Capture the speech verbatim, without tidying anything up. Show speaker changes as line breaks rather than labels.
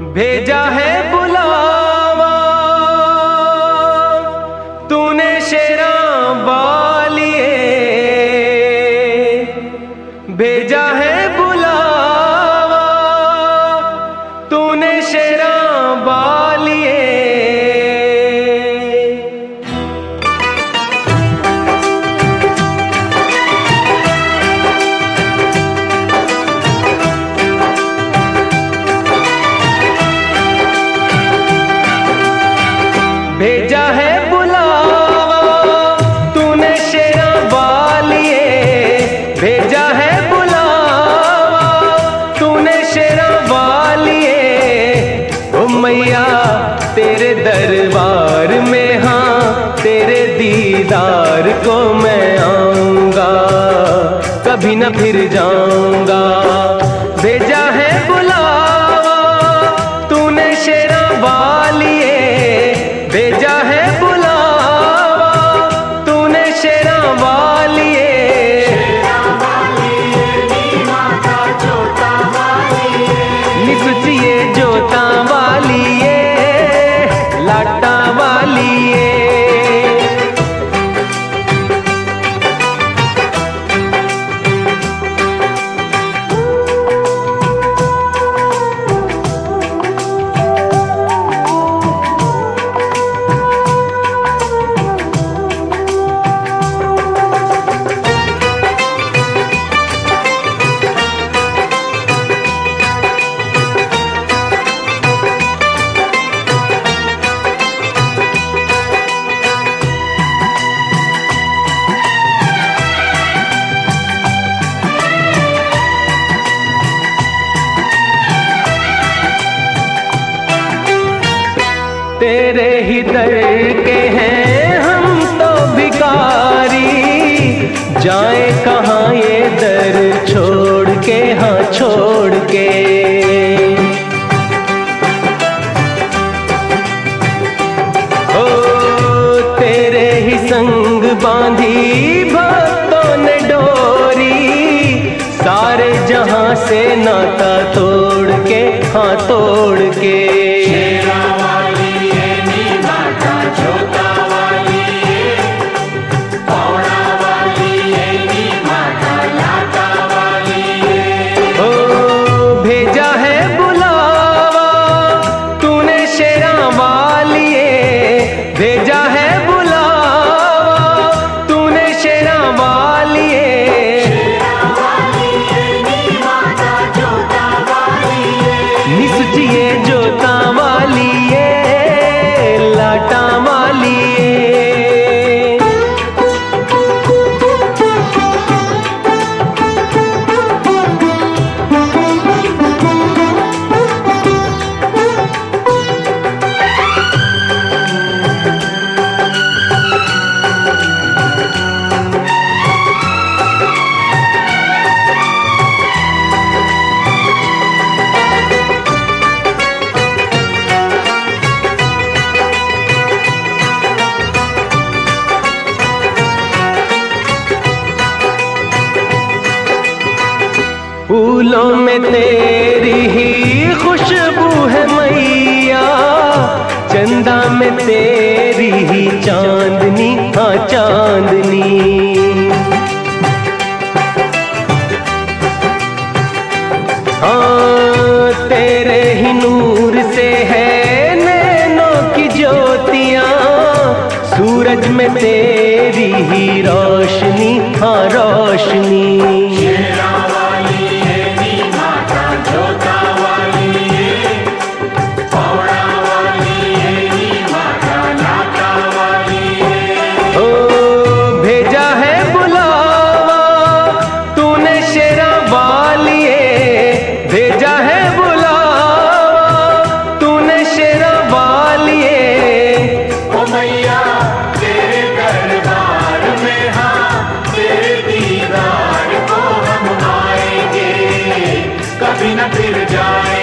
भेजा है बुलावा तूने शेरा वालिए, भेजा है बुलावा तूने शेरा वालिए। भेजा है बुलावा तूने शेरा वालिए, भेजा है बुलावा तूने शेरा वालिए। ओ मैया तेरे दरबार में, हाँ तेरे दीदार को मैं आऊंगा, कभी न फिर जाऊंगा। भेजा है बुलावा तूने शेरा वालिए, भेजा है बुलावा तूने शेरा वालिए। निकुचिए जोता वालिए, लाटा वालिए। तेरे ही दर के हैं हम तो भिखारी, जाए कहाँ ये दर छोड़ के, हाँ छोड़ के। ओ तेरे ही संग बांधी भक्तों ने डोरी, सारे जहां से नाता तोड़ के, हाँ तोड़ के। भेजा है बुलावा तूने शेरा वालिए, निसुचिए जोता वालिए, लाटा वालिए। फूलों में तेरी ही खुशबू है मैया, चंदा में तेरी ही चांदनी, हाँ चांदनी। हाँ तेरे ही नूर से है नैनों की ज्योतियाँ, सूरज में तेरी ही रोशनी, हाँ रोशनी। भेजा है बुलावा तूने शेरा वालिए।
ओ मैया तेरे दरबार में, हाँ तेरे दीदार को हम आएंगे, कभी न फिर जाएंगे।